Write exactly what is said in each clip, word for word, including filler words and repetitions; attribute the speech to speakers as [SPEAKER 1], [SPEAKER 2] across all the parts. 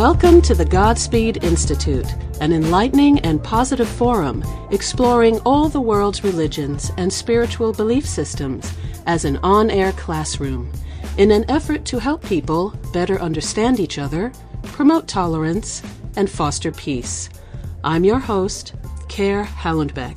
[SPEAKER 1] Welcome to the Godspeed Institute, an enlightening and positive forum exploring all the world's religions and spiritual belief systems as an on-air classroom, in an effort to help people better understand each other, promote tolerance, and foster peace. I'm your host, Care Hallenbeck.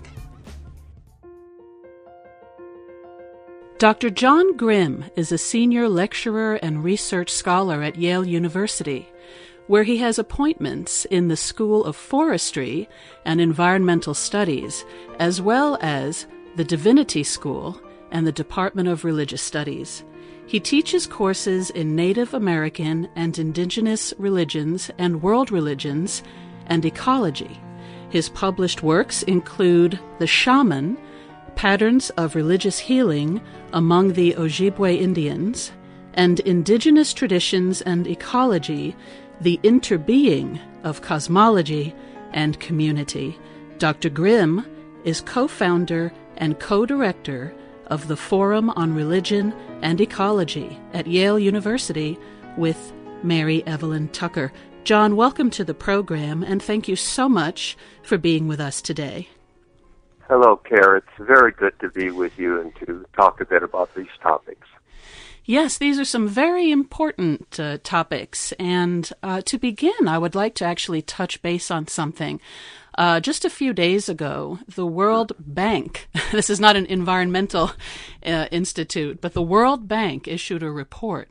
[SPEAKER 1] Doctor John Grimm is a senior lecturer and research scholar at Yale University, where he has appointments in the School of Forestry and Environmental Studies, as well as the Divinity School and the Department of Religious Studies. He teaches courses in Native American and Indigenous religions and world religions and ecology. His published works include The Shaman, Patterns of Religious Healing Among the Ojibwe Indians, and Indigenous Traditions and Ecology, The Interbeing of Cosmology and Community. Doctor Grimm is co-founder and co-director of the Forum on Religion and Ecology at Yale University with Mary Evelyn Tucker. John, welcome to the program, and thank you so much for being with us today.
[SPEAKER 2] Hello, Care. It's very good to be with you and to talk a bit about these topics.
[SPEAKER 1] Yes, these are some very important uh, topics. And uh, to begin, I would like to actually touch base on something. Uh, just a few days ago, the World Bank, this is not an environmental uh, institute, but the World Bank issued a report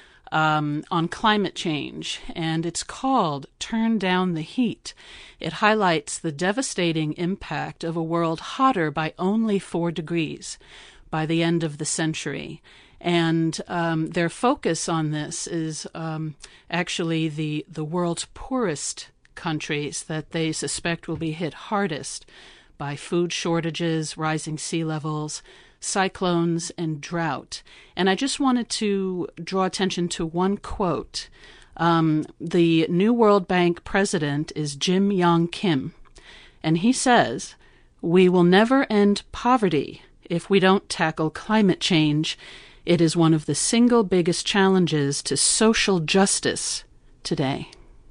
[SPEAKER 1] um, on climate change, and it's called Turn Down the Heat. It highlights the devastating impact of a world hotter by only four degrees by the end of the century. And um, their focus on this is um, actually the, the world's poorest countries that they suspect will be hit hardest by food shortages, rising sea levels, cyclones, and drought. And I just wanted to draw attention to one quote. Um, the new World Bank president is Jim Yong Kim, and he says, "We will never end poverty if we don't tackle climate change. It is one of the single biggest challenges to social justice today."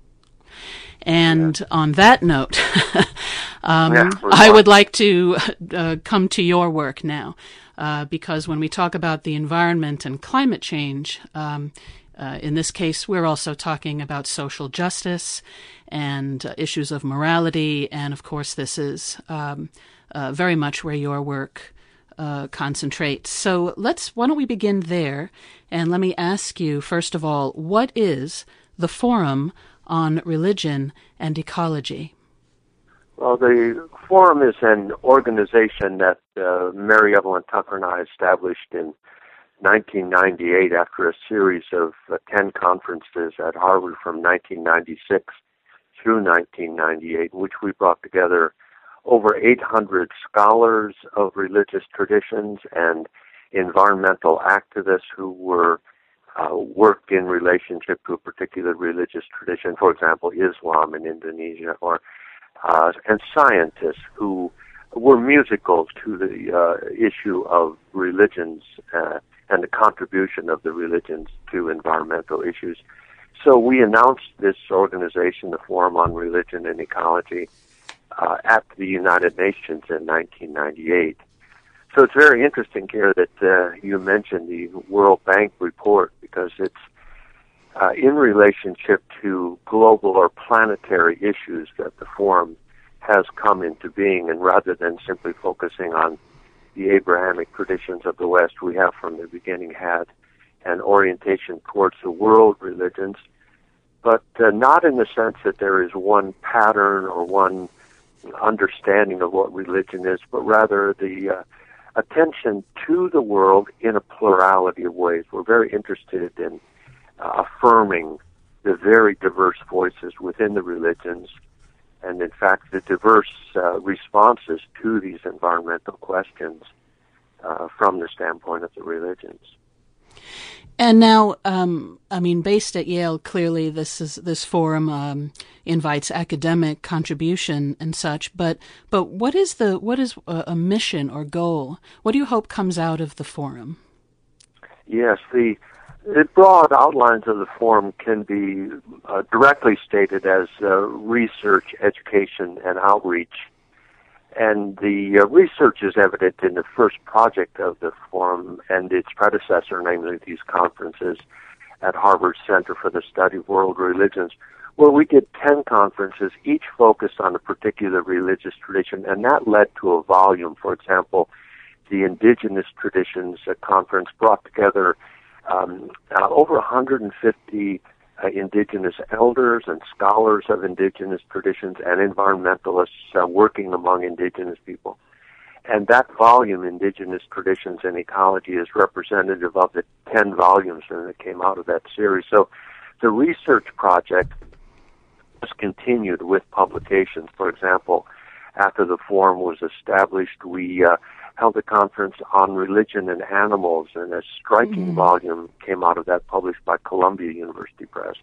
[SPEAKER 1] And yeah. On that note, um, yeah, I would like to uh, come to your work now, uh, because when we talk about the environment and climate change, um, uh, in this case, we're also talking about social justice and uh, issues of morality, and of course, this is um, uh, very much where your work Uh, concentrate. So let's, why don't we begin there? And let me ask you, first of all, what is the Forum on Religion and Ecology?
[SPEAKER 2] Well, the Forum is an organization that uh, Mary Evelyn Tucker and I established in nineteen ninety-eight after a series of uh, ten conferences at Harvard from nineteen ninety-six through nineteen ninety-eight, which we brought together over eight hundred scholars of religious traditions and environmental activists who were uh, worked in relationship to a particular religious tradition, for example, Islam in Indonesia, or uh, and scientists who were musical to the uh, issue of religions uh, and the contribution of the religions to environmental issues. So we announced this organization, the Forum on Religion and Ecology, Uh, at the United Nations in nineteen ninety-eight. So it's very interesting here that uh, you mentioned the World Bank report, because it's uh, in relationship to global or planetary issues that the Forum has come into being, and rather than simply focusing on the Abrahamic traditions of the West, we have from the beginning had an orientation towards the world religions, but uh, not in the sense that there is one pattern or one understanding of what religion is, but rather the uh, attention to the world in a plurality of ways. We're very interested in uh, affirming the very diverse voices within the religions, and in fact the diverse uh, responses to these environmental questions uh, from the standpoint of the religions.
[SPEAKER 1] And now, um, I mean, based at Yale, clearly this is this forum um, invites academic contribution and such. But but what is the what is a, a mission or goal? What do you hope comes out of the forum?
[SPEAKER 2] Yes, the The broad outlines of the forum can be uh, directly stated as uh, research, education, and outreach. And the uh, research is evident in the first project of the forum and its predecessor, namely these conferences at Harvard Center for the Study of World Religions, where we did ten conferences, each focused on a particular religious tradition, and that led to a volume. For example, the Indigenous Traditions Conference brought together um, uh, over one hundred fifty uh, indigenous elders and scholars of indigenous traditions and environmentalists uh, working among indigenous people. And that volume, Indigenous Traditions and Ecology, is representative of the ten volumes that came out of that series. So the research project was continued with publications. For example, after the forum was established, we uh, held a conference on religion and animals, and a striking mm-hmm. volume came out of that, published by Columbia University Press.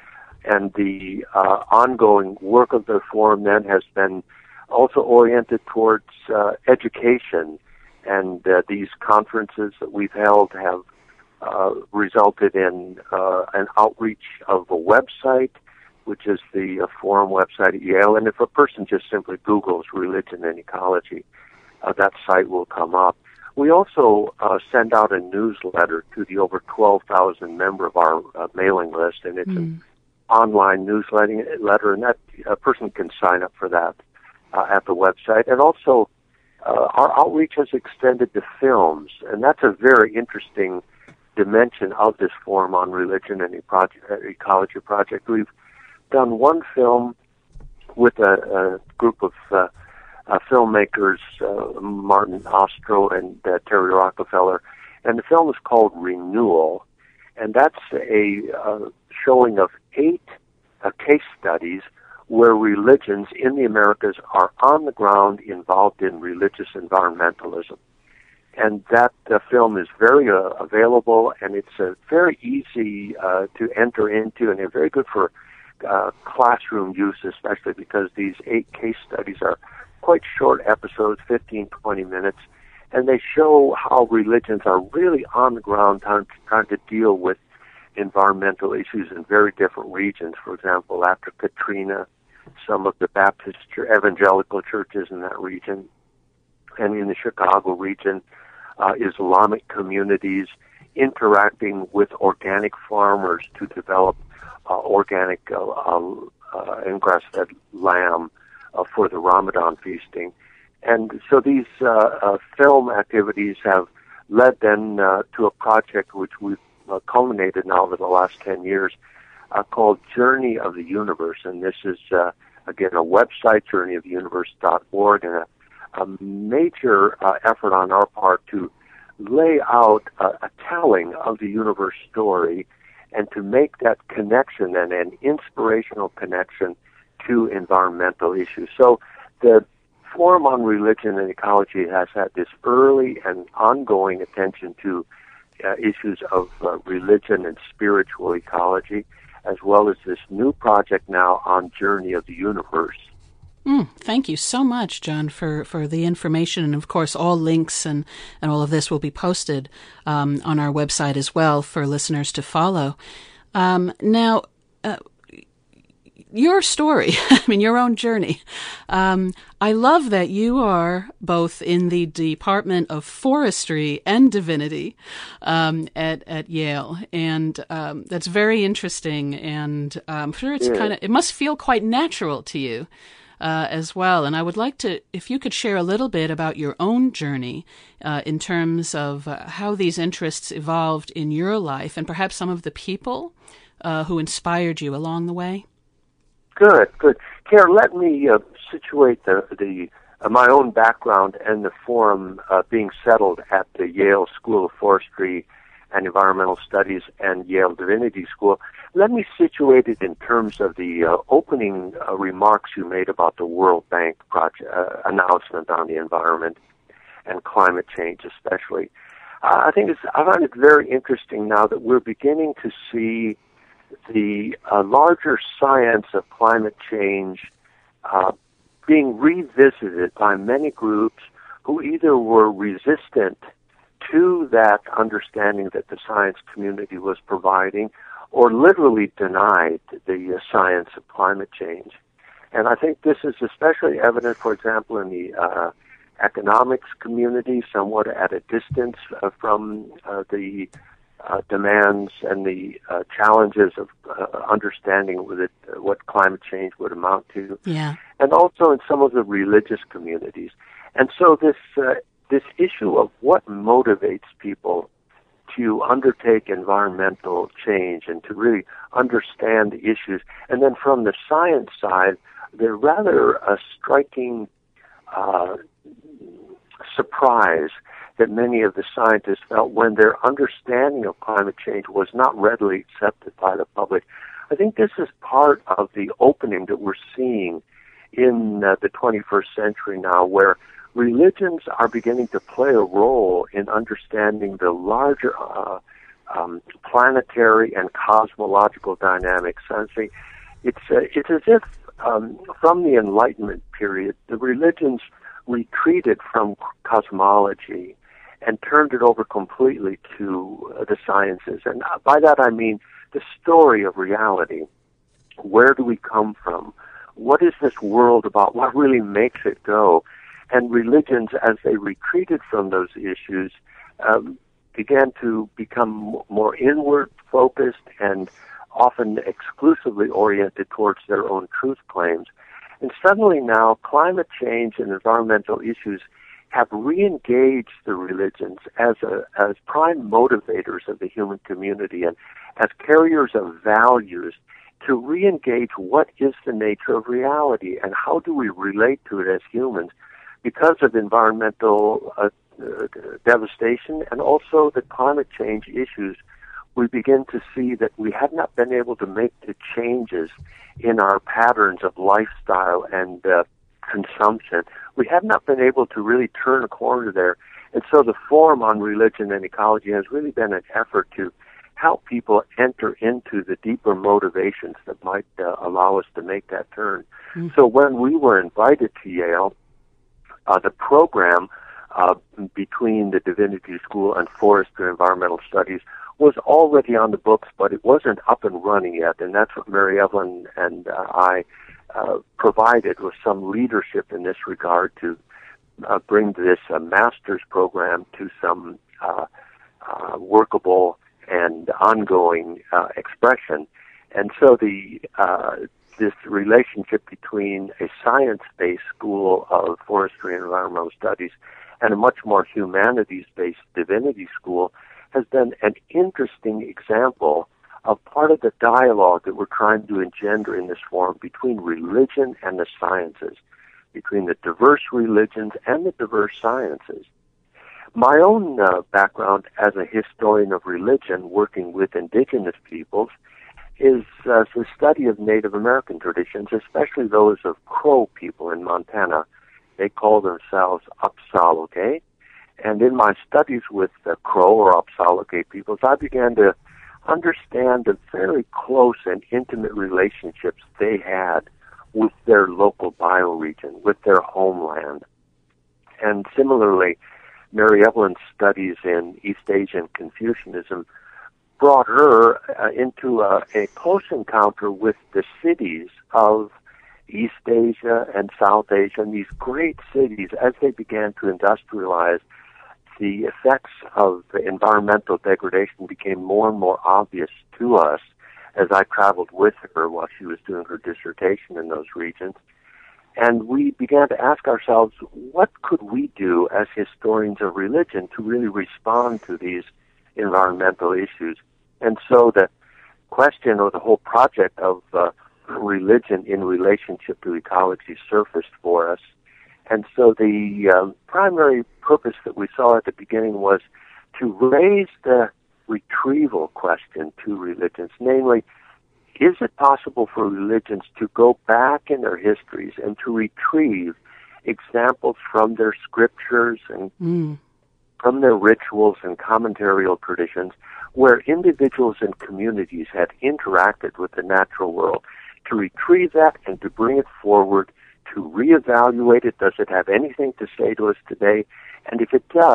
[SPEAKER 2] And the uh, ongoing work of the forum then has been also oriented towards uh, education, and uh, these conferences that we've held have uh, resulted in uh, an outreach of a website, which is the uh, forum website at Yale. And if a person just simply Googles religion and ecology, uh, that site will come up. We also uh, send out a newsletter to the over twelve thousand member of our uh, mailing list, and it's mm. an online newsletter, and that a person can sign up for that uh, at the website. And also, uh, our outreach has extended to films, and that's a very interesting dimension of this forum on religion and ecology project. We've done one film with a, a group of uh, uh, filmmakers, uh, Martin Ostro and uh, Terry Rockefeller, and the film is called Renewal, and that's a uh, showing of eight uh, case studies where religions in the Americas are on the ground involved in religious environmentalism. And that uh, film is very uh, available, and it's uh, very easy uh, to enter into, and they're very good for Uh, classroom use, especially because these eight case studies are quite short episodes, fifteen, twenty minutes, and they show how religions are really on the ground trying, trying to deal with environmental issues in very different regions. For example, after Katrina, some of the Baptist evangelical churches in that region, and in the Chicago region, uh, Islamic communities interacting with organic farmers to develop Uh, organic uh, uh, uh, and grass-fed lamb uh, for the Ramadan feasting. And so these uh, uh, film activities have led then uh, to a project which we've uh, culminated now over the last ten years uh, called Journey of the Universe. And this is, uh, again, a website, journey of the universe dot org, and a, a major uh, effort on our part to lay out uh, a telling of the universe story and to make that connection and an inspirational connection to environmental issues. So the Forum on Religion and Ecology has had this early and ongoing attention to uh, issues of uh, religion and spiritual ecology, as well as this new project now on Journey of the Universe.
[SPEAKER 1] Mm, thank you so much, John, for, for the information. And, of course, all links and, and all of this will be posted um, on our website as well for listeners to follow. Um, now, uh, your story, I mean, your own journey. Um, I love that you are both in the Department of Forestry and Divinity um, at, at Yale. And um, that's very interesting. And I'm sure it's yeah. kind of, it must feel quite natural to you. Uh, as well. And I would like to, if you could share a little bit about your own journey uh, in terms of uh, how these interests evolved in your life and perhaps some of the people uh, who inspired you along the way.
[SPEAKER 2] Good, good. Karen, let me uh, situate the, the uh, my own background and the forum uh, being settled at the Yale School of Forestry and Environmental Studies and Yale Divinity School. Let me situate it in terms of the uh, opening uh, remarks you made about the World Bank project uh, announcement on the environment and climate change, especially. Uh, I think it's, I find it very interesting now that we're beginning to see the uh, larger science of climate change uh, being revisited by many groups who either were resistant to that understanding that the science community was providing, or literally denied the uh, science of climate change. And I think this is especially evident, for example, in the uh, economics community, somewhat at a distance uh, from uh, the uh, demands and the uh, challenges of uh, understanding what, it, uh, what climate change would amount to.
[SPEAKER 1] Yeah.
[SPEAKER 2] And also in some of the religious communities. And so this uh, this issue of what motivates people to undertake environmental change and to really understand the issues. And then from the science side, they're rather a striking uh, surprise that many of the scientists felt when their understanding of climate change was not readily accepted by the public. I think this is part of the opening that we're seeing in uh, the twenty-first century now, where religions are beginning to play a role in understanding the larger uh, um, planetary and cosmological dynamics. And see, it's uh, it's as if um, from the Enlightenment period, the religions retreated from cosmology and turned it over completely to uh, the sciences. And by that I mean the story of reality. Where do we come from? What is this world about? What really makes it go? And religions, as they retreated from those issues, um, began to become more inward-focused and often exclusively oriented towards their own truth claims. And suddenly now, climate change and environmental issues have re-engaged the religions as a, as prime motivators of the human community and as carriers of values to re-engage what is the nature of reality and how do we relate to it as humans. Because of environmental uh, uh, devastation and also the climate change issues, we begin to see that we have not been able to make the changes in our patterns of lifestyle and uh, consumption. We have not been able to really turn a corner there. And so the Forum on Religion and Ecology has really been an effort to help people enter into the deeper motivations that might uh, allow us to make that turn. Mm-hmm. So when we were invited to Yale, Uh, the program uh, between the Divinity School and Forestry and Environmental Studies was already on the books, but it wasn't up and running yet, and that's what Mary Evelyn and uh, I uh, provided with some leadership in this regard to uh, bring this uh, master's program to some uh, uh, workable and ongoing uh, expression. And so the uh, this relationship between a science-based school of forestry and environmental studies and a much more humanities-based divinity school has been an interesting example of part of the dialogue that we're trying to engender in this forum between religion and the sciences, between the diverse religions and the diverse sciences. My own uh, background as a historian of religion working with indigenous peoples is uh, the study of Native American traditions, especially those of Crow people in Montana. They call themselves Apsaaloke. And in my studies with the Crow or Apsaaloke peoples, I began to understand the very close and intimate relationships they had with their local bioregion, with their homeland. And similarly, Mary Evelyn's studies in East Asian Confucianism brought her uh, into a, a close encounter with the cities of East Asia and South Asia, and these great cities, as they began to industrialize, the effects of the environmental degradation became more and more obvious to us as I traveled with her while she was doing her dissertation in those regions. And we began to ask ourselves, what could we do as historians of religion to really respond to these environmental issues? And so the question or the whole project of uh, religion in relationship to ecology surfaced for us. And so the um, primary purpose that we saw at the beginning was to raise the retrieval question to religions, namely, is it possible for religions to go back in their histories and to retrieve examples from their scriptures and mm. from their rituals and commentarial traditions where individuals and communities had interacted with the natural world, to retrieve that and to bring it forward, to reevaluate it? Does it have anything to say to us today? And if it does,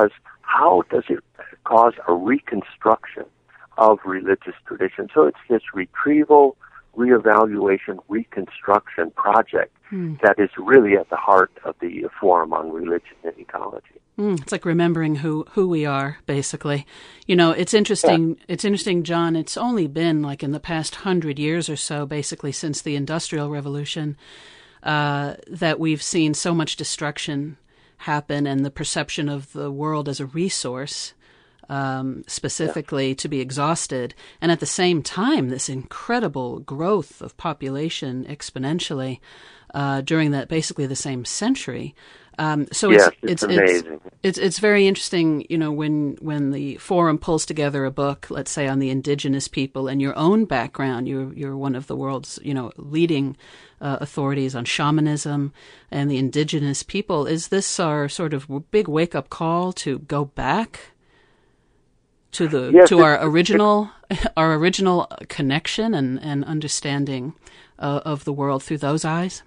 [SPEAKER 2] how does it cause a reconstruction of religious tradition? So it's this retrieval, reevaluation, reconstruction project mm. that is really at the heart of the Forum on Religion and Ecology.
[SPEAKER 1] Mm, it's like remembering who, who we are, basically. You know, it's interesting, yeah. it's interesting, John, it's only been like in the past hundred years or so, basically since the Industrial Revolution, uh, that we've seen so much destruction happen and the perception of the world as a resource Um, specifically yeah. to be exhausted, and at the same time, this incredible growth of population exponentially uh, during that basically the same century. Um, so
[SPEAKER 2] yes,
[SPEAKER 1] it's
[SPEAKER 2] it's, it's amazing.
[SPEAKER 1] It's, it's it's very interesting, you know, when when the Forum pulls together a book, let's say on the indigenous people and your own background. You're you're one of the world's, you know, leading uh, authorities on shamanism and the indigenous people. Is this our sort of big wake up call to go back to the
[SPEAKER 2] yes,
[SPEAKER 1] to our original our original connection and, and understanding uh, of the world through those eyes?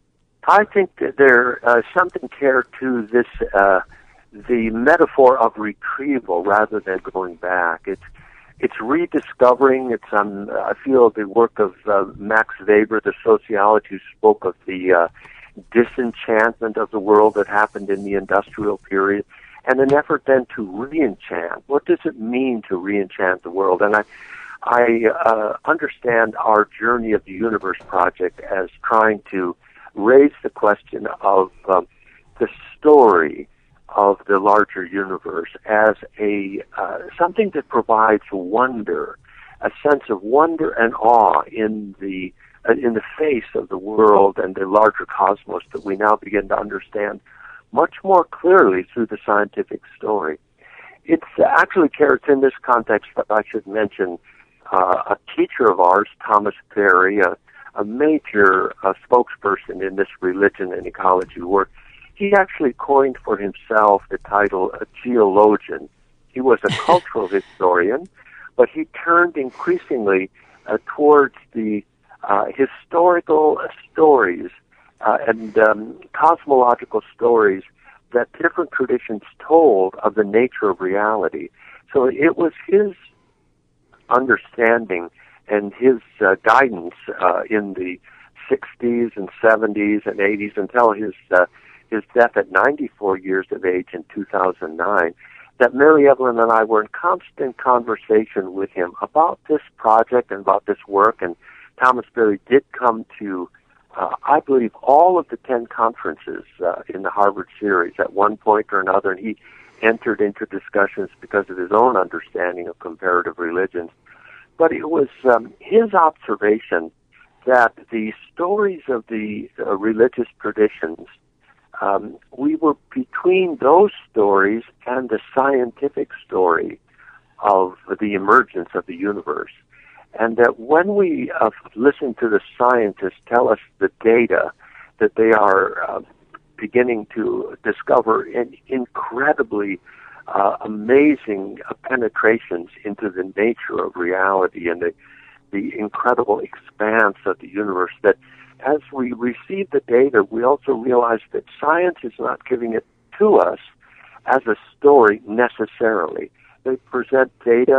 [SPEAKER 2] I think that there's uh, something care to this, uh, the metaphor of retrieval rather than going back. It's it's rediscovering. It's um, I feel the work of uh, Max Weber, the sociologist who spoke of the uh, disenchantment of the world that happened in the industrial period, and an effort then to re-enchant. What does it mean to re-enchant the world? And I, I uh, understand our Journey of the Universe project as trying to raise the question of um, the story of the larger universe as a uh, something that provides wonder, a sense of wonder and awe in the uh, in the face of the world and the larger cosmos that we now begin to understand much more clearly through the scientific story. It's uh, actually, Carrots, in this context that I should mention uh, a teacher of ours, Thomas Berry, a, a major uh, spokesperson in this religion and ecology work. He actually coined for himself the title a geologian. He was a cultural historian, but he turned increasingly uh, towards the uh, historical stories Uh, and um, cosmological stories that different traditions told of the nature of reality. So it was his understanding and his uh, guidance uh, in the sixties and seventies and eighties until his uh, his death at ninety-four years of age in two thousand nine, that Mary Evelyn and I were in constant conversation with him about this project and about this work. And Thomas Berry did come to Uh, I believe all of the ten conferences uh, in the Harvard series at one point or another, and he entered into discussions because of his own understanding of comparative religions. But it was um, his observation that the stories of the uh, religious traditions, um, we were between those stories and the scientific story of the emergence of the universe. And that when we uh, listen to the scientists tell us the data that they are uh, beginning to discover in incredibly uh, amazing uh, penetrations into the nature of reality and the, the incredible expanse of the universe, that as we receive the data, we also realize that science is not giving it to us as a story necessarily. They present data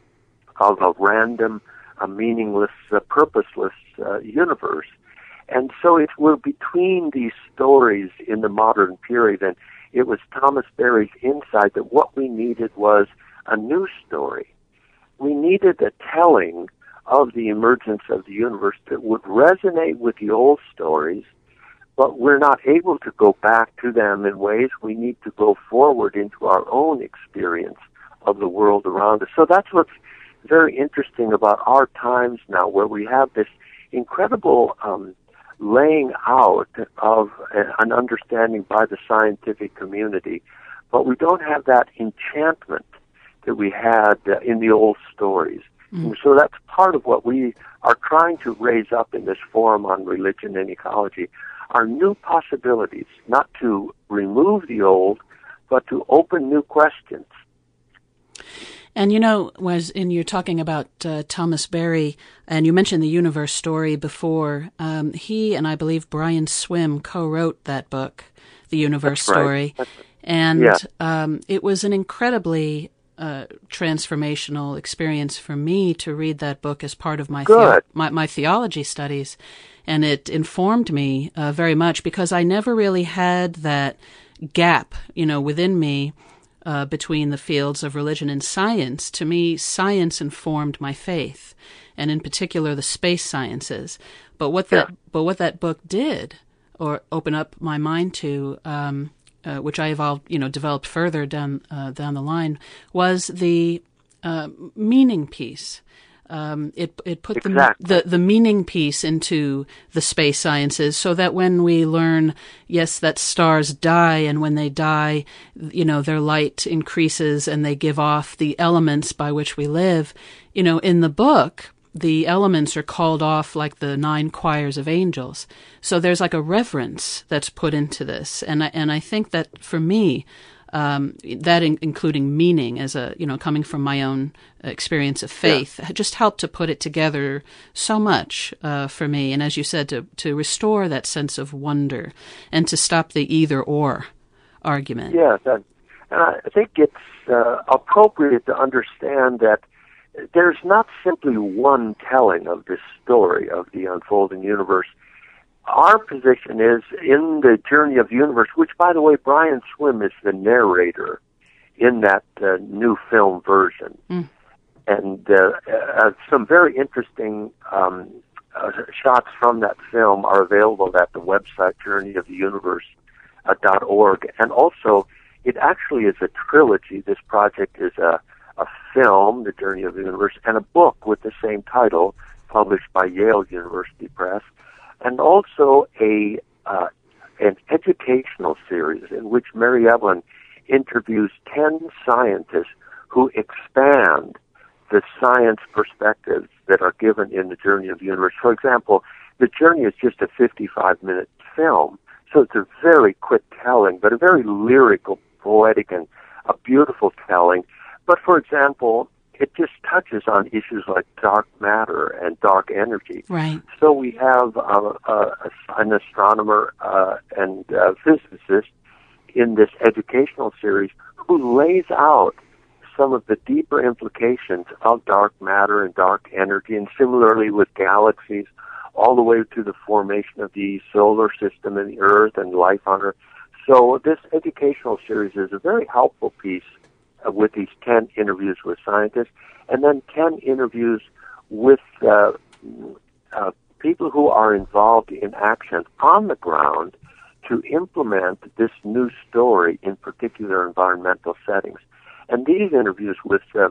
[SPEAKER 2] of a random, a meaningless, uh, purposeless uh, universe. And so it we're between these stories in the modern period, and it was Thomas Berry's insight that what we needed was a new story. We needed a telling of the emergence of the universe that would resonate with the old stories, but we're not able to go back to them in ways. We need to go forward into our own experience of the world around us. So that's what's very interesting about our times now, where we have this incredible um, laying out of an understanding by the scientific community, but we don't have that enchantment that we had uh, in the old stories. Mm. And so that's part of what we are trying to raise up in this Forum on Religion and Ecology, are new possibilities, not to remove the old, but to open new questions.
[SPEAKER 1] And, you know, was in you're talking about uh, Thomas Berry, and you mentioned the universe story before. Um, he and I believe Brian Swim co-wrote that book, The Universe
[SPEAKER 2] That's
[SPEAKER 1] Story.
[SPEAKER 2] Right.
[SPEAKER 1] And
[SPEAKER 2] yeah.
[SPEAKER 1] um, it was an incredibly uh, transformational experience for me to read that book as part of my theo- my, my theology studies. And it informed me uh, very much because I never really had that gap, you know, within me uh, between the fields of religion and science. To me, science informed my faith, and in particular the space sciences. But what that
[SPEAKER 2] yeah.
[SPEAKER 1] but what that book did, or open up my mind to, um, uh, which I evolved, you know, developed further down uh, down the line, was the uh, meaning piece. Um, it it put
[SPEAKER 2] exactly.
[SPEAKER 1] the, the the meaning piece into the space sciences, so that when we learn, yes, that stars die, and when they die, you know, their light increases and they give off the elements by which we live. You know, in the book, the elements are called off like the nine choirs of angels. So there's like a reverence that's put into this, and I, and I think that for me, um, that in, including meaning as a, you know, coming from my own experience of faith, yeah. just helped to put it together so much uh, for me. And as you said, to to restore that sense of wonder and to stop the either or argument.
[SPEAKER 2] Yes, and, and I think it's uh, appropriate to understand that there's not simply one telling of this story of the unfolding universe. Our position is in the Journey of the Universe, which, by the way, Brian Swimme is the narrator in that uh, new film version. Mm. And uh, uh, some very interesting um, uh, shots from that film are available at the website journey of the universe dot org. And also, it actually is a trilogy. This project is a, a film, The Journey of the Universe, and a book with the same title, published by Yale University Press. And also a uh, an educational series in which Mary Evelyn interviews ten scientists who expand the science perspectives that are given in the Journey of the Universe. For example, the Journey is just a fifty-five minute film, so it's a very quick telling, but a very lyrical, poetic, and a beautiful telling. But for example, it just touches on issues like dark matter and dark energy.
[SPEAKER 1] Right.
[SPEAKER 2] So we have uh, uh, an astronomer uh, and uh, physicist in this educational series who lays out some of the deeper implications of dark matter and dark energy, and similarly with galaxies, all the way to the formation of the solar system and the Earth and life on Earth. So this educational series is a very helpful piece with these ten interviews with scientists, and then ten interviews with uh, uh, people who are involved in action on the ground to implement this new story in particular environmental settings. And these interviews with uh,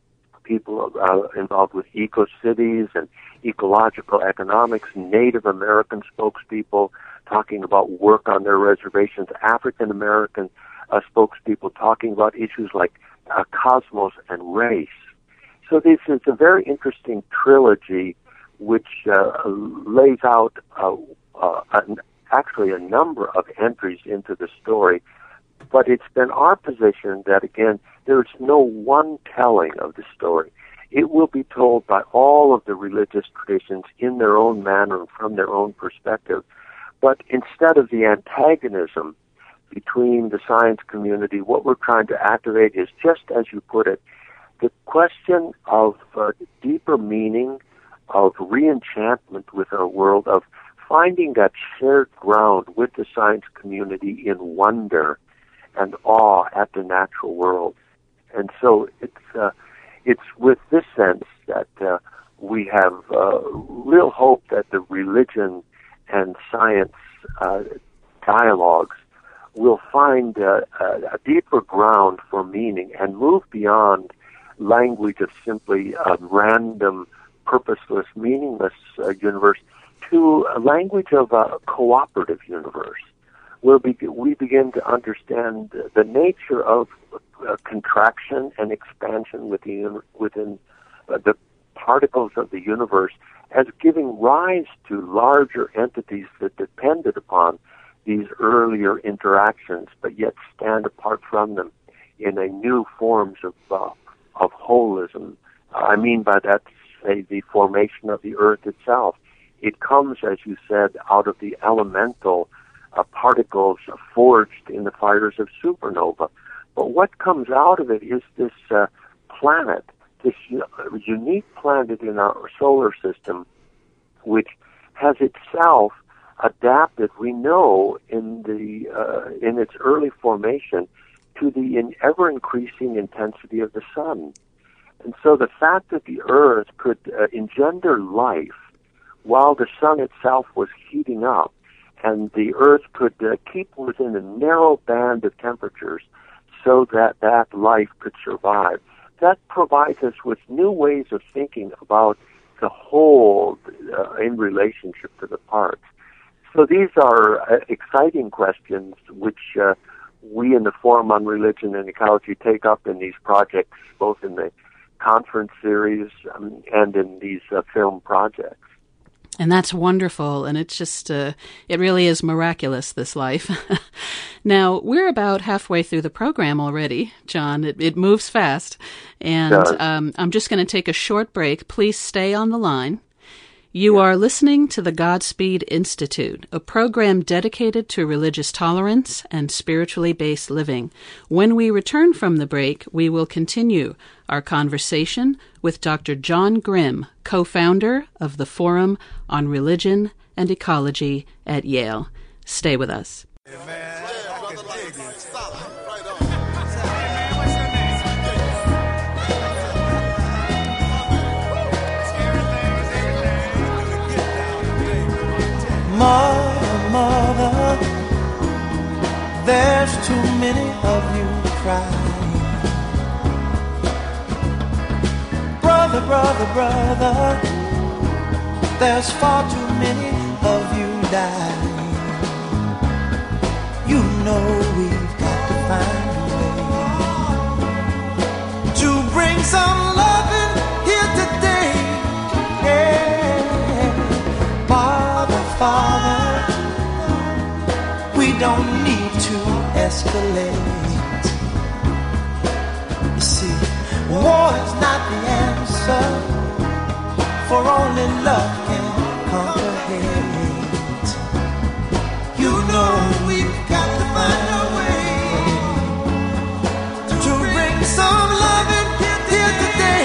[SPEAKER 2] people uh, involved with eco-cities and ecological economics, Native American spokespeople talking about work on their reservations, African American Uh, spokespeople talking about issues like uh, cosmos and race. So this is a very interesting trilogy which uh, lays out uh, uh, an, actually a number of entries into the story. But it's been our position that, again, there's no one telling of the story. It will be told by all of the religious traditions in their own manner and from their own perspective. But instead of the antagonism between the science community, what we're trying to activate is, just as you put it, the question of uh, deeper meaning, of re-enchantment with our world, of finding that shared ground with the science community in wonder and awe at the natural world. And so it's uh, it's with this sense that uh, we have uh, real hope that the religion and science uh, dialogues will find uh, a, a deeper ground for meaning and move beyond language of simply a random, purposeless, meaningless uh, universe to a language of a cooperative universe, where we, we begin to understand the nature of uh, contraction and expansion within, within uh, the particles of the universe as giving rise to larger entities that depended upon these earlier interactions, but yet stand apart from them in a new forms of uh, of holism. I mean by that, say, the formation of the Earth itself. It comes, as you said, out of the elemental uh, particles forged in the fires of supernova. But what comes out of it is this uh, planet, this u- unique planet in our solar system, which has itself adapted, we know, in the uh, in its early formation to the in ever-increasing intensity of the sun. And so the fact that the Earth could uh, engender life while the sun itself was heating up, and the Earth could uh, keep within a narrow band of temperatures so that that life could survive, that provides us with new ways of thinking about the whole uh, in relationship to the parts. So these are uh, exciting questions which uh, we in the Forum on Religion and Ecology take up in these projects, both in the conference series um, and in these uh, film projects.
[SPEAKER 1] And that's wonderful, and it's just, uh, it really is miraculous, this life. Now, we're about halfway through the program already, John. It, it moves fast, and um, I'm just going to take a short break. Please stay on the line. You are listening to the Godspeed Institute, a program dedicated to religious tolerance and spiritually based living. When we return from the break, we will continue our conversation with Doctor John Grimm, co-founder of the Forum on Religion and Ecology at Yale. Stay with us.
[SPEAKER 3] Mother, mother, there's too many of you crying. Brother, brother, brother, there's far too many of you dying. You know we've got to find a way to bring some loving here today. Yeah. Father, Father, we don't need to escalate. You see, war is not the answer, for only love can conquer hate. You know we've got to find a way to bring some loving here today.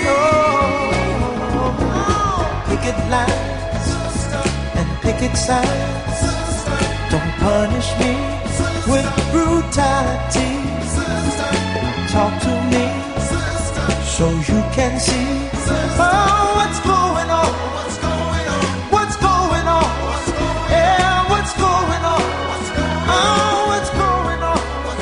[SPEAKER 3] Oh, picket lines and picket signs, don't punish me with brutality. Talk to me so you can see, oh, what's going on, what's going on, what's going on, yeah, what's going on, oh, what's going on,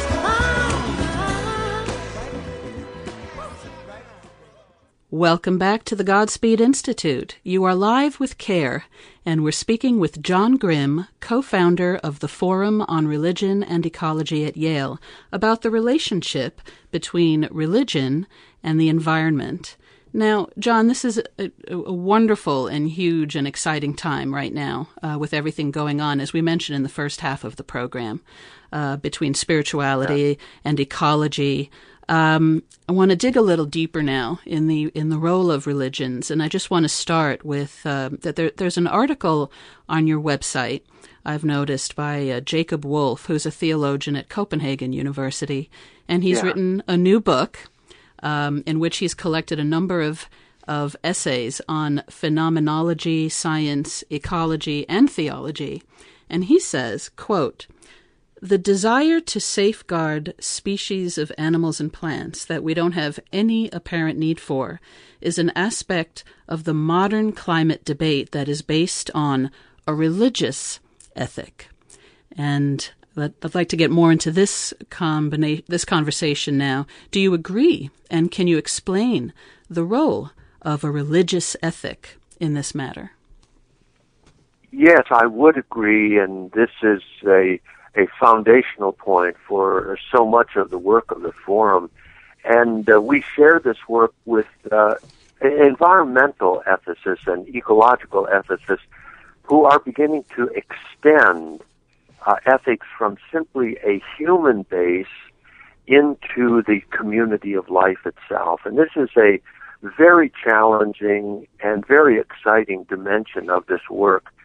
[SPEAKER 3] what's going on.
[SPEAKER 1] Welcome back to the Godspeed Institute. You are live with CARE, and we're speaking with John Grimm, co-founder of the Forum on Religion and Ecology at Yale, about the relationship between religion and the environment. Now, John, this is a, a wonderful and huge and exciting time right now uh, with everything going on, as we mentioned in the first half of the program, uh, between spirituality yeah. and ecology. Um, I want to dig a little deeper now in the in the role of religions, and I just want to start with uh, that there, there's an article on your website I've noticed by uh, Jacob Wolf, who's a theologian at Copenhagen University, and he's yeah. written a new book um, in which he's collected a number of of essays on phenomenology, science, ecology, and theology, and he says, quote, "The desire to safeguard species of animals and plants that we don't have any apparent need for is an aspect of the modern climate debate that is based on a religious ethic." And I'd like to get more into this combina- this conversation now. Do you agree, and can you explain the role of a religious ethic in this matter?
[SPEAKER 2] Yes, I would agree, and this is a a foundational point for so much of the work of the Forum. And uh, we share this work with uh, environmental ethicists and ecological ethicists who are beginning to extend uh, ethics from simply a human base into the community of life itself. And this is a very challenging and very exciting dimension of this work.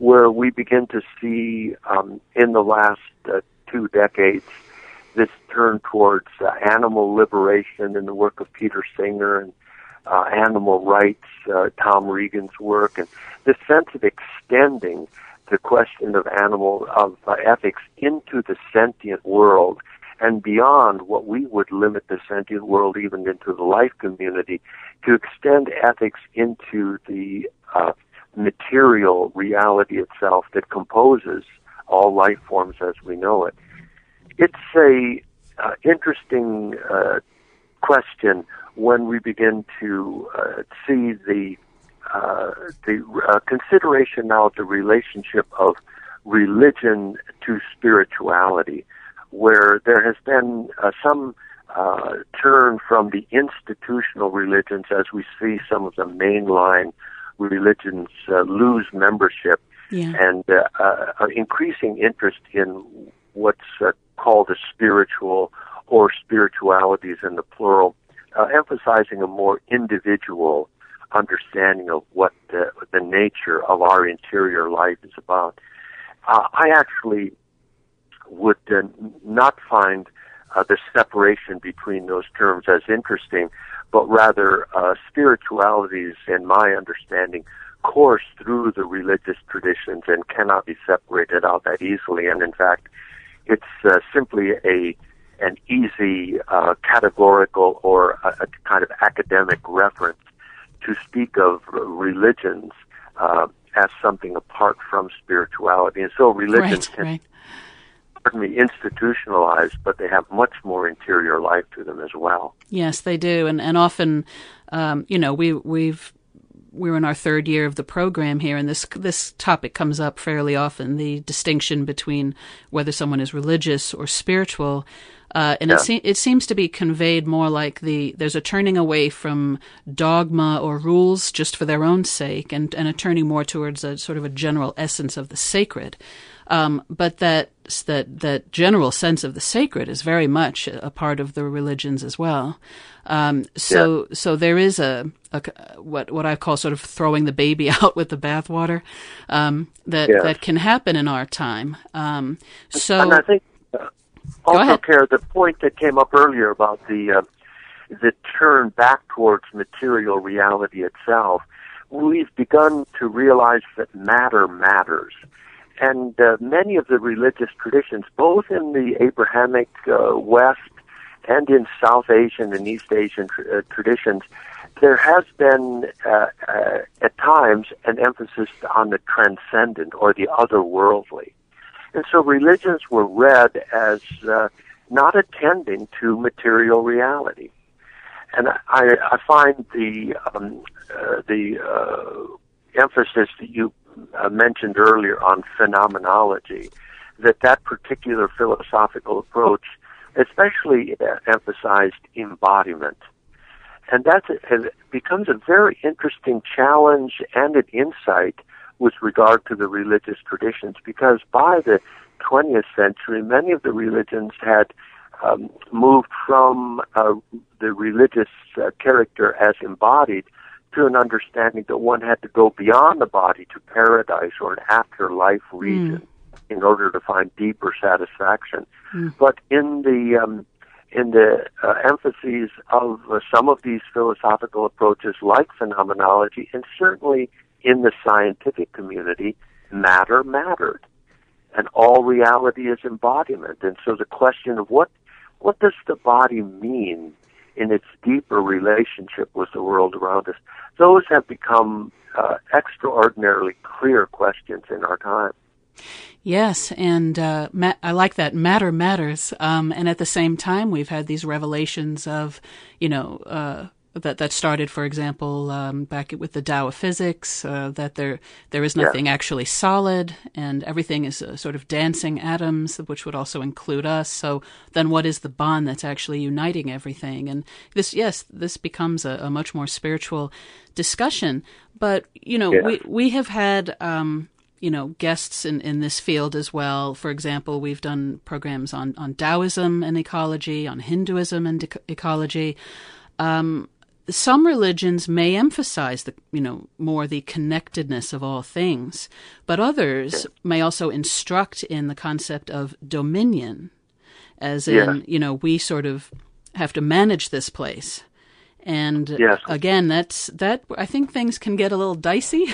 [SPEAKER 2] where we begin to see um, in the last uh, two decades this turn towards uh, animal liberation in the work of Peter Singer and uh, animal rights, uh, Tom Regan's work, and this sense of extending the question of animal of uh, ethics into the sentient world and beyond what we would limit the sentient world even into the life community, to extend ethics into the uh, material reality itself that composes all life forms as we know it. It's a uh, interesting uh, question when we begin to uh, see the uh, the uh, consideration now of the relationship of religion to spirituality, where there has been uh, some uh, turn from the institutional religions as we see some of the mainline religions uh, lose membership,
[SPEAKER 1] yeah.
[SPEAKER 2] and uh, uh, increasing interest in what's uh, called a spiritual or spiritualities in the plural, uh, emphasizing a more individual understanding of what the, the nature of our interior life is about. Uh, I actually would uh, not find uh, the separation between those terms as interesting, but rather uh, spiritualities, in my understanding, course through the religious traditions and cannot be separated out that easily. And in fact, it's uh, simply a an easy uh, categorical or a, a kind of academic reference to speak of religions uh, as something apart from spirituality. And so religions
[SPEAKER 1] right,
[SPEAKER 2] can
[SPEAKER 1] right.
[SPEAKER 2] certainly institutionalized, but they have much more interior life to them as well.
[SPEAKER 1] Yes, they do, and and often, um, you know, we we've we're in our third year of the program here, and this this topic comes up fairly often: the distinction between whether someone is religious or spiritual. Uh, and
[SPEAKER 2] yeah.
[SPEAKER 1] it, se- it seems to be conveyed more like the there's a turning away from dogma or rules just for their own sake, and, and a turning more towards a sort of a general essence of the sacred. Um, but that that that general sense of the sacred is very much a part of the religions as well. Um, so
[SPEAKER 2] yeah.
[SPEAKER 1] so there is a, a what what I call sort of throwing the baby out with the bathwater um, that
[SPEAKER 2] yes.
[SPEAKER 1] that can happen in our time. Um, so
[SPEAKER 2] and I think uh, also, Kara, the point that came up earlier about the uh, the turn back towards material reality itself, we've begun to realize that matter matters. And uh, many of the religious traditions, both in the Abrahamic uh, West and in South Asian and East Asian tra- uh, traditions, there has been, uh, uh, at times, an emphasis on the transcendent or the otherworldly. And so religions were read as uh, not attending to material reality. And I, I find the um, uh, the uh, emphasis that you Uh, mentioned earlier on phenomenology, that that particular philosophical approach especially uh, emphasized embodiment. And that becomes a very interesting challenge and an insight with regard to the religious traditions, because by the twentieth century, many of the religions had um, moved from uh, the religious uh, character as embodied to an understanding that one had to go beyond the body to paradise or an afterlife region mm. in order to find deeper satisfaction. Mm. But in the um, in the uh, emphases of uh, some of these philosophical approaches, like phenomenology, and certainly in the scientific community, matter mattered, and all reality is embodiment. And so the question of what what does the body mean in its deeper relationship with the world around us, those have become uh, extraordinarily clear questions in our time.
[SPEAKER 1] Yes, and uh, ma- I like that. Matter matters. Um, and at the same time, we've had these revelations of, you know, uh, that that started, for example, um, back with the Tao of Physics, uh, that there there is nothing yeah. actually solid, and everything is uh, sort of dancing atoms, which would also include us. So then what is the bond that's actually uniting everything? And this, yes, this becomes a, a much more spiritual discussion. But, you know, yeah. we, we have had... Um, you know, guests in, in this field as well. For example, we've done programs on, on Taoism and ecology, on Hinduism and ec- ecology. Um, some religions may emphasize the, you know, more the connectedness of all things, but others may also instruct in the concept of dominion, as in,
[SPEAKER 2] yes.
[SPEAKER 1] you know, we sort of have to manage this place. And
[SPEAKER 2] yes.
[SPEAKER 1] again, that's that. I think things can get a little dicey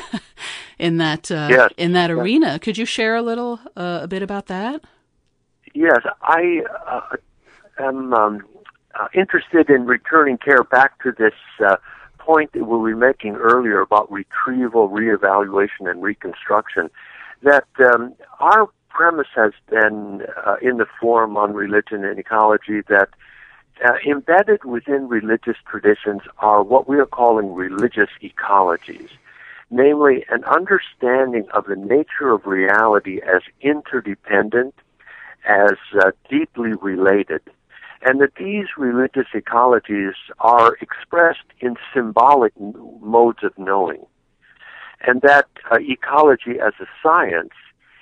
[SPEAKER 1] in that uh,
[SPEAKER 2] yes.
[SPEAKER 1] in that
[SPEAKER 2] yes.
[SPEAKER 1] arena. Could you share a little uh, a bit about that?
[SPEAKER 2] Yes, I uh, am um, uh, interested in returning care back to this uh, point that we were making earlier about retrieval, reevaluation, and reconstruction. That um, our premise has been uh, in the forum on religion and ecology that Uh, embedded within religious traditions are what we are calling religious ecologies, namely an understanding of the nature of reality as interdependent, as uh, deeply related, and that these religious ecologies are expressed in symbolic n- modes of knowing, and that uh, ecology as a science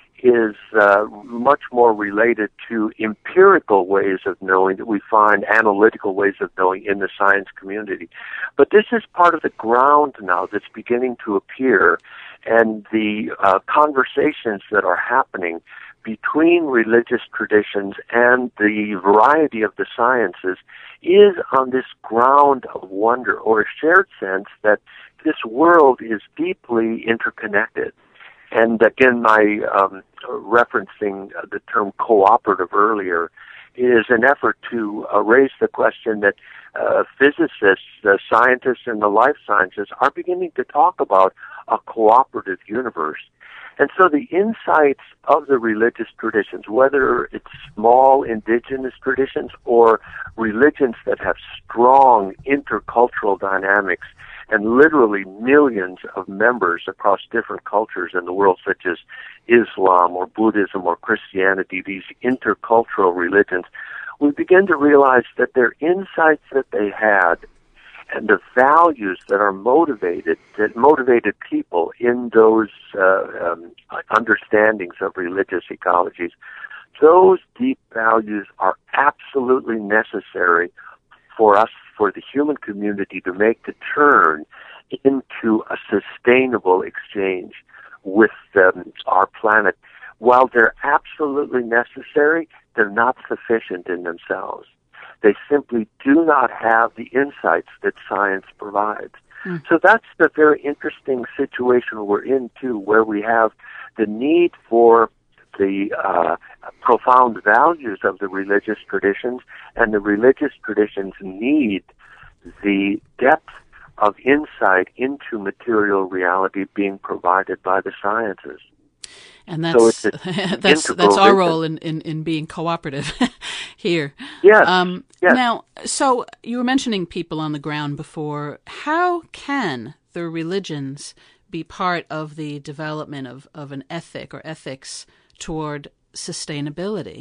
[SPEAKER 2] is uh, much more related to empirical ways of knowing that we find analytical ways of knowing in the science community. But this is part of the ground now that's beginning to appear, and the uh, conversations that are happening between religious traditions and the variety of the sciences is on this ground of wonder, or a shared sense that this world is deeply interconnected. And again, my um, referencing the term cooperative earlier is an effort to uh, raise the question that uh, physicists, uh, scientists in the life sciences are beginning to talk about a cooperative universe. And so the insights of the religious traditions, whether it's small indigenous traditions or religions that have strong intercultural dynamics, and literally millions of members across different cultures in the world, such as Islam or Buddhism or Christianity, these intercultural religions, we begin to realize that their insights that they had and the values that are motivated, that motivated people in those uh, um, understandings of religious ecologies, those deep values are absolutely necessary for us, for the human community, to make the turn into a sustainable exchange with um, our planet. While they're absolutely necessary, they're not sufficient in themselves. They simply do not have the insights that science provides. Mm. So that's the very interesting situation we're in, too, where we have the need for the uh, profound values of the religious traditions, and the religious traditions need the depth of insight into material reality being provided by the sciences.
[SPEAKER 1] And that's
[SPEAKER 2] so
[SPEAKER 1] that's that's our role in, in, in being cooperative here.
[SPEAKER 2] Yes.
[SPEAKER 1] Um,
[SPEAKER 2] yes.
[SPEAKER 1] Now, so you were mentioning people on the ground before. How can the religions be part of the development of, of an ethic or ethics toward sustainability?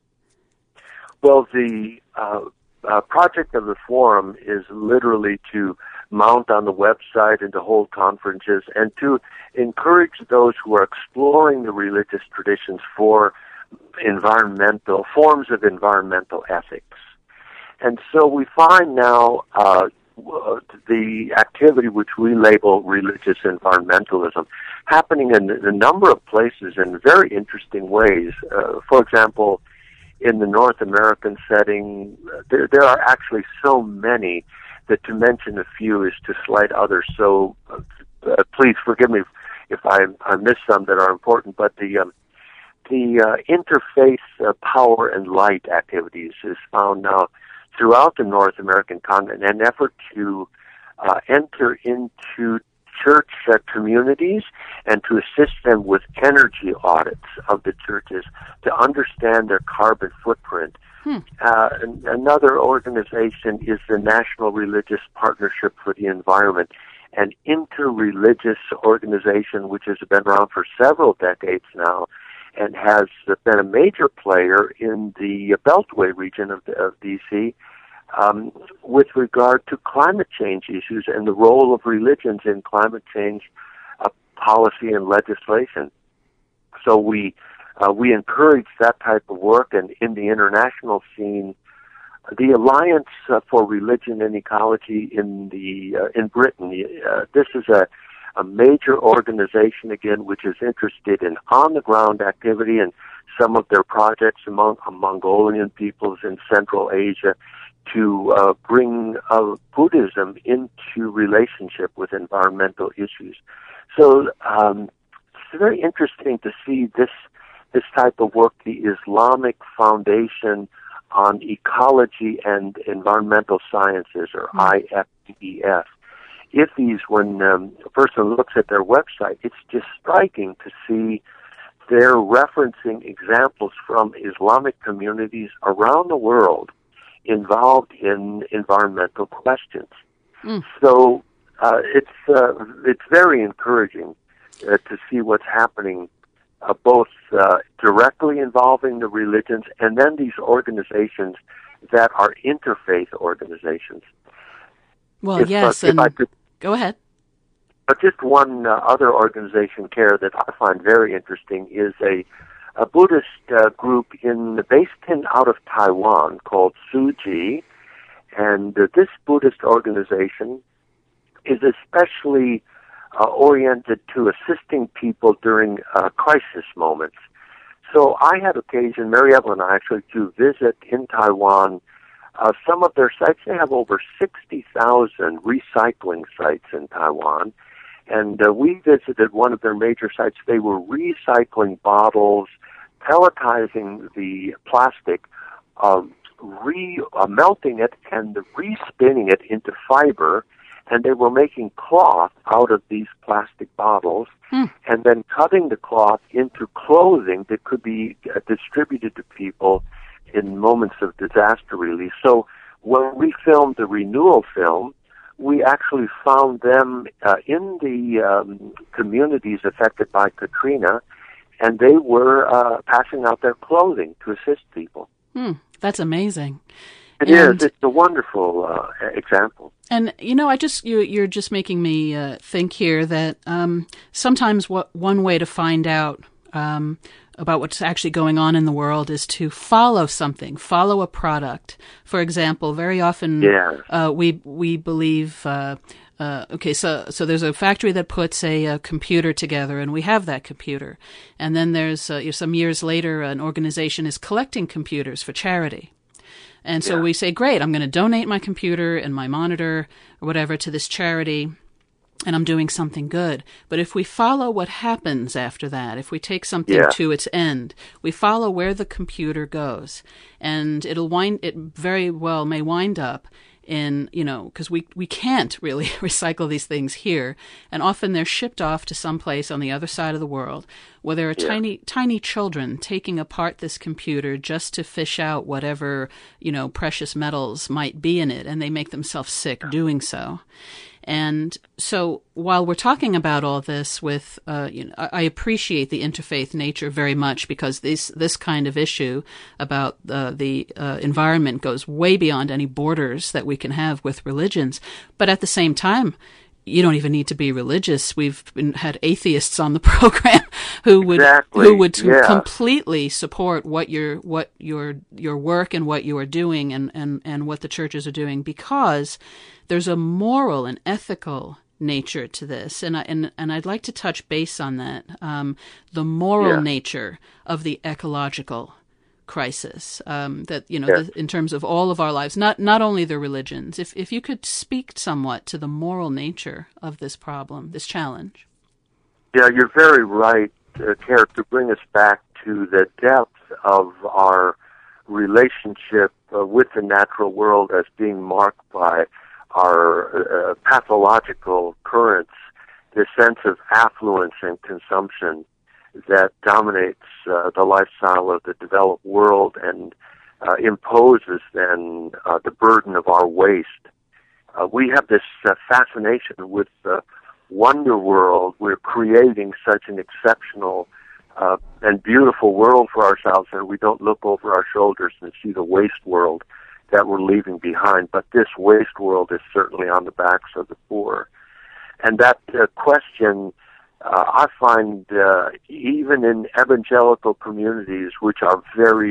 [SPEAKER 2] Well, the uh, uh, project of the forum is literally to mount on the website and to hold conferences and to encourage those who are exploring the religious traditions for environmental forms of environmental ethics. And so we find now uh, the activity which we label religious environmentalism happening in a number of places in very interesting ways. Uh, for example, in the North American setting, there, there are actually so many that to mention a few is to slight others. So uh, please forgive me if I, I miss some that are important, but the um, the uh, interfaith uh, power and light activities is found now throughout the North American continent, an effort to uh, enter into church uh, communities and to assist them with energy audits of the churches to understand their carbon footprint. Hmm. Uh, another organization is the National Religious Partnership for the Environment, an interreligious organization which has been around for several decades now and has been a major player in the Beltway region of, of D C um, with regard to climate change issues and the role of religions in climate change uh, policy and legislation. So we uh, we encourage that type of work, and in the international scene, the Alliance uh, for Religion and Ecology in the uh, in Britain. Uh, this is a, a major organization, again, which is interested in on-the-ground activity and some of their projects among uh, Mongolian peoples in Central Asia to uh, bring uh, Buddhism into relationship with environmental issues. So um, it's very interesting to see this this type of work, the Islamic Foundation on Ecology and Environmental Sciences, or I F E S. I F E S, when um, a person looks at their website, it's just striking to see they're referencing examples from Islamic communities around the world involved in environmental questions. Mm. So uh, it's uh, it's very encouraging uh, to see what's happening, uh, both uh, directly involving the religions and then these organizations that are interfaith organizations.
[SPEAKER 1] Well,
[SPEAKER 2] if,
[SPEAKER 1] yes,
[SPEAKER 2] uh, if
[SPEAKER 1] and
[SPEAKER 2] I could,
[SPEAKER 1] go ahead.
[SPEAKER 2] But just one uh, other organization, CARE, that I find very interesting is a a Buddhist uh, group in based in out of Taiwan called Tzu-chi, and uh, this Buddhist organization is especially uh, oriented to assisting people during uh, crisis moments. So I had occasion, Mary Evelyn and I actually, to visit in Taiwan uh, some of their sites. They have over sixty thousand recycling sites in Taiwan. And uh, we visited one of their major sites. They were recycling bottles, pelletizing the plastic, uh, re uh, melting it, and re-spinning it into fiber. And they were making cloth out of these plastic bottles, hmm. and then cutting the cloth into clothing that could be uh, distributed to people in moments of disaster relief. So when we filmed the renewal film, we actually found them uh, in the um, communities affected by Katrina, and they were uh, passing out their clothing to assist people.
[SPEAKER 1] Hmm, that's amazing.
[SPEAKER 2] It and, is. It's a wonderful uh, example.
[SPEAKER 1] And, you know, I just you, you're just making me uh, think here that um, sometimes what one way to find out um, about what's actually going on in the world is to follow something, follow a product. For example, very often
[SPEAKER 2] yeah.
[SPEAKER 1] uh, we we believe, uh, uh, okay, so so there's a factory that puts a, a computer together, and we have that computer. And then there's uh, some years later, an organization is collecting computers for charity. And so yeah. we say, great, I'm going to donate my computer and my monitor or whatever to this charity, and I'm doing something good. But if we follow what happens after that, if we take something yeah. to its end, we follow where the computer goes, and it'll wind, it very well may wind up in, you know, because we, we can't really recycle these things here, and often they're shipped off to some place on the other side of the world where there are yeah. tiny, tiny children taking apart this computer just to fish out whatever, you know, precious metals might be in it, and they make themselves sick doing so. And so while we're talking about all this with, uh, you know, I appreciate the interfaith nature very much, because this, this kind of issue about uh, the uh, environment goes way beyond any borders that we can have with religions. But at the same time, you don't even need to be religious. We've been, had atheists on the program who would
[SPEAKER 2] exactly.
[SPEAKER 1] who would
[SPEAKER 2] yeah.
[SPEAKER 1] completely support what your what your your work and what you are doing, and, and, and what the churches are doing, because there's a moral and ethical nature to this, and I, and and I'd like to touch base on that. Um, the moral
[SPEAKER 2] yeah.
[SPEAKER 1] nature of the ecological crisis, um, that, you know,
[SPEAKER 2] yes.
[SPEAKER 1] the, in terms of all of our lives, not not only the religions. If if you could speak somewhat to the moral nature of this problem, this challenge.
[SPEAKER 2] Yeah, you're very right, uh, Kara, to bring us back to the depth of our relationship uh, with the natural world as being marked by our uh, pathological currents, this sense of affluence and consumption that dominates uh, the lifestyle of the developed world and uh, imposes then uh, the burden of our waste. Uh, we have this uh, fascination with the wonder world. We're creating such an exceptional uh, and beautiful world for ourselves, and we don't look over our shoulders and see the waste world that we're leaving behind. But this waste world is certainly on the backs of the poor. And that uh, question, uh, I find, uh, even in evangelical communities, which are very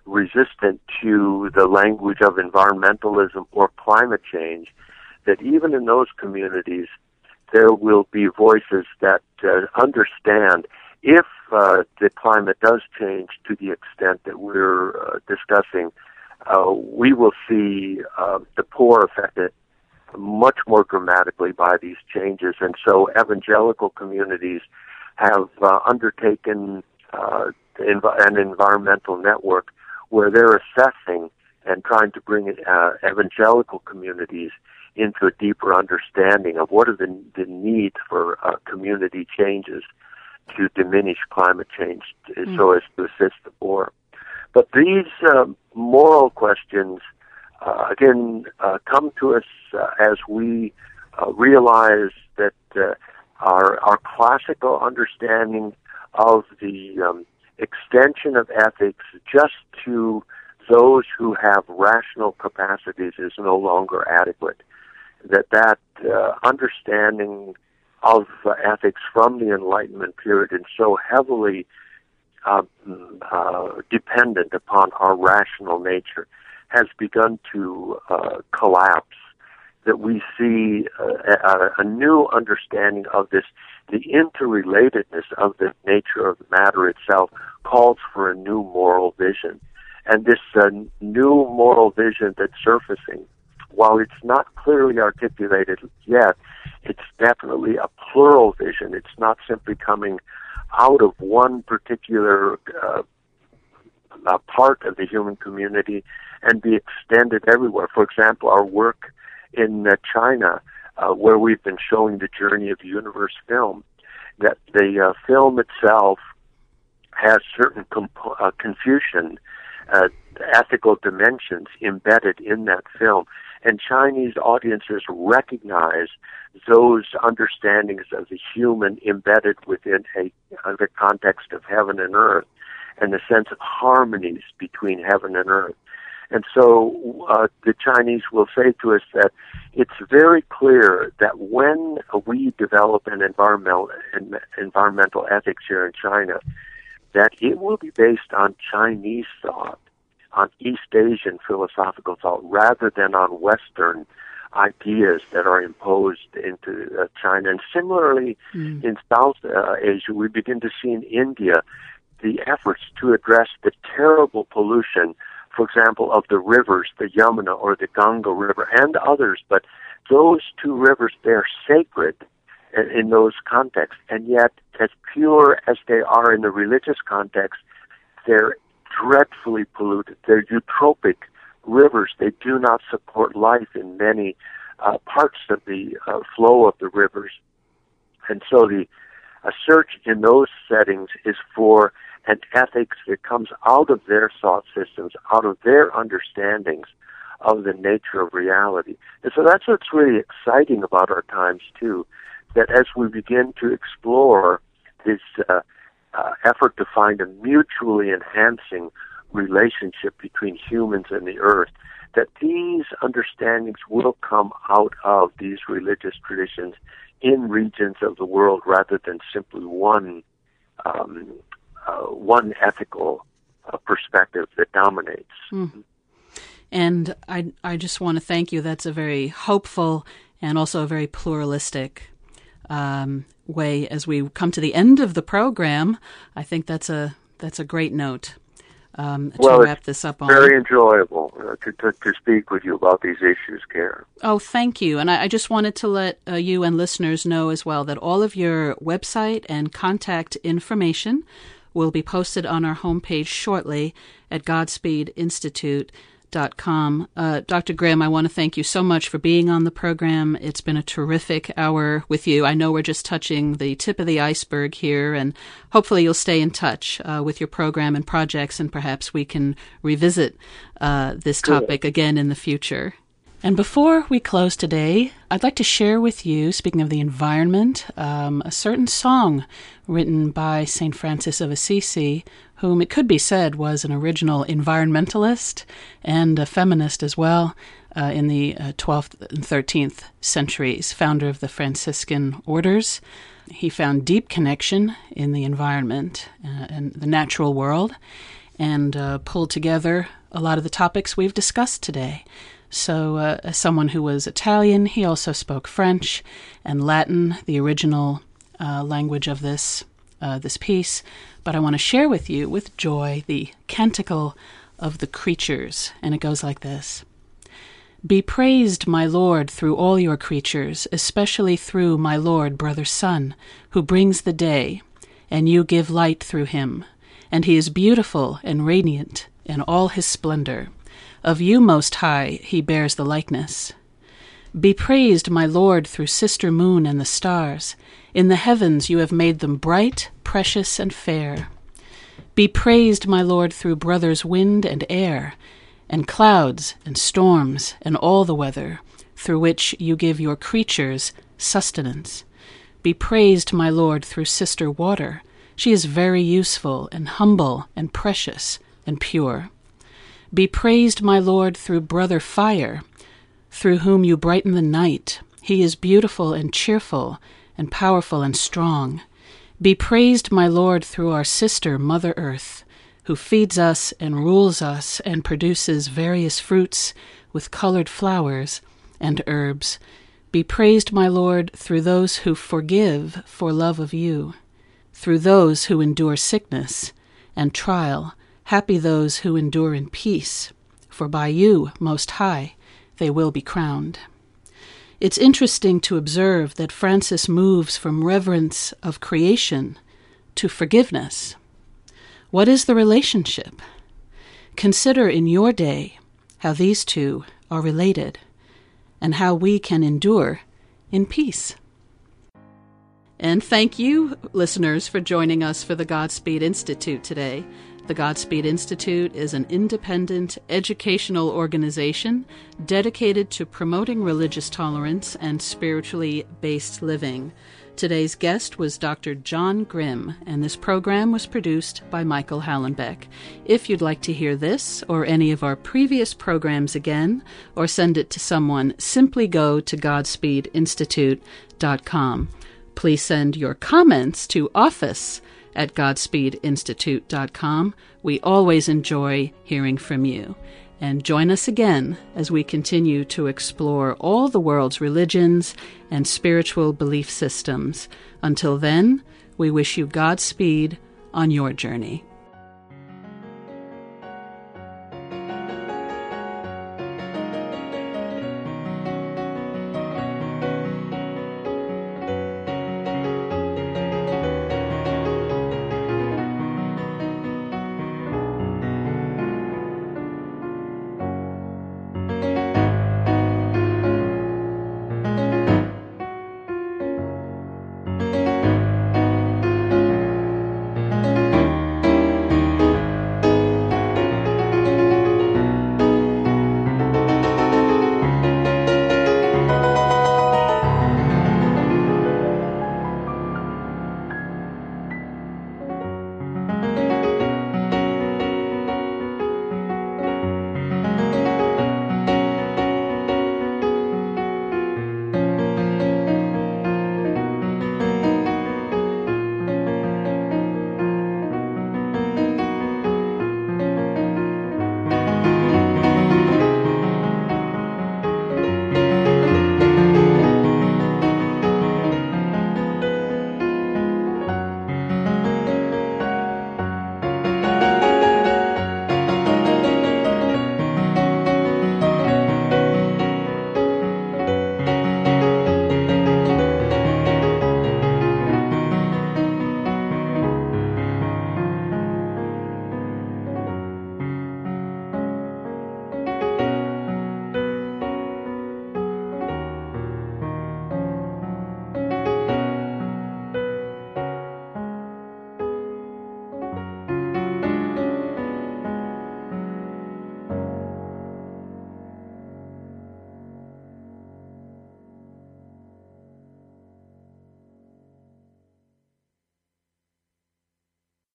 [SPEAKER 2] resistant to the language of environmentalism or climate change, that even in those communities, there will be voices that uh, understand if uh, the climate does change to the extent that we're uh, discussing, uh, we will see uh, the poor affected much more dramatically by these changes. And so evangelical communities have uh, undertaken uh, env- an environmental network where they're assessing and trying to bring uh, evangelical communities into a deeper understanding of what are the, the needs for uh, community changes to diminish climate change mm. so as to assist the poor. But these uh, moral questions, uh, again, uh, come to us uh, as we uh, realize that uh, our, our classical understanding of the um, extension of ethics just to those who have rational capacities is no longer adequate. That that uh, understanding of uh, ethics from the Enlightenment period is so heavily uh, uh, dependent upon our rational nature has begun to uh, collapse, that we see uh, a, a new understanding of this. The interrelatedness of the nature of the matter itself calls for a new moral vision. And this uh, new moral vision that's surfacing, while it's not clearly articulated yet, it's definitely a plural vision. It's not simply coming out of one particular uh, uh, part of the human community and be extended everywhere. For example, our work in uh, China, uh, where we've been showing the Journey of the Universe film, that the uh, film itself has certain comp- uh, Confucian uh, ethical dimensions embedded in that film. And Chinese audiences recognize those understandings of the human embedded within a, uh, the context of heaven and earth, and the sense of harmonies between heaven and earth. And so uh, the Chinese will say to us that it's very clear that when we develop an environmental, environmental ethics here in China, that it will be based on Chinese thought, on East Asian philosophical thought, rather than on Western ideas that are imposed into uh, China. And similarly, mm. in South uh, Asia, we begin to see in India the efforts to address the terrible pollution, for example, of the rivers, the Yamuna or the Ganga River, and others. But those two rivers, they're sacred in, in those contexts. And yet, as pure as they are in the religious context, they're dreadfully polluted. They're eutrophic rivers. They do not support life in many uh, parts of the uh, flow of the rivers. And so the a search in those settings is for an ethics that comes out of their thought systems, out of their understandings of the nature of reality. And so that's what's really exciting about our times, too, that as we begin to explore this uh, uh, effort to find a mutually enhancing relationship between humans and the earth, that these understandings will come out of these religious traditions in regions of the world rather than simply one um, uh, one ethical uh, perspective that dominates.
[SPEAKER 1] Mm. And I I just want to thank you. That's a very hopeful and also a very pluralistic um, way as we come to the end of the program. I think that's a that's a great note. Um, to
[SPEAKER 2] well,
[SPEAKER 1] wrap this up on.
[SPEAKER 2] Very enjoyable uh, to, to to speak with you about these issues, Karen.
[SPEAKER 1] Oh, thank you. And I, I just wanted to let uh, you and listeners know as well that all of your website and contact information will be posted on our homepage shortly at Godspeed Institute dot com. Uh, Doctor Grimm, I want to thank you so much for being on the program. It's been a terrific hour with you. I know we're just touching the tip of the iceberg here, and hopefully you'll stay in touch uh, with your program and projects, and perhaps we can revisit uh, this topic cool. again in the future. And before we close today, I'd like to share with you, speaking of the environment, um, a certain song written by Saint Francis of Assisi, whom it could be said was an original environmentalist and a feminist as well uh, in the uh, twelfth and thirteenth centuries, founder of the Franciscan orders. He found deep connection in the environment uh, and the natural world. and uh, pulled together a lot of the topics we've discussed today. So uh, as someone who was Italian, he also spoke French and Latin, the original uh, language of this uh, this piece. But I want to share with you, with joy, the Canticle of the Creatures. And it goes like this. Be praised, my Lord, through all your creatures, especially through my Lord, brother Sun, who brings the day, and you give light through him. And he is beautiful and radiant in all his splendor. Of you, Most High, he bears the likeness. Be praised, my Lord, through sister moon and the stars. In the heavens you have made them bright, precious, and fair. Be praised, my Lord, through brothers wind and air, and clouds and storms and all the weather, through which you give your creatures sustenance. Be praised, my Lord, through sister water. She is very useful and humble and precious and pure. Be praised, my Lord, through brother fire, through whom you brighten the night. He is beautiful and cheerful and powerful and strong. Be praised, my Lord, through our sister Mother Earth, who feeds us and rules us and produces various fruits with colored flowers and herbs. Be praised, my Lord, through those who forgive for love of you, through those who endure sickness and trial. Happy those who endure in peace, for by you, Most High, they will be crowned. It's interesting to observe that Francis moves from reverence of creation to forgiveness. What is the relationship? Consider in your day how these two are related and how we can endure in peace. And thank you, listeners, for joining us for the Godspeed Institute today. The Godspeed Institute is an independent educational organization dedicated to promoting religious tolerance and spiritually based living. Today's guest was Doctor John Grimm, and this program was produced by Michael Hallenbeck. If you'd like to hear this or any of our previous programs again, or send it to someone, simply go to godspeed institute dot com. Please send your comments to office at godspeed institute dot com. We always enjoy hearing from you. And join us again as we continue to explore all the world's religions and spiritual belief systems. Until then, we wish you Godspeed on your journey.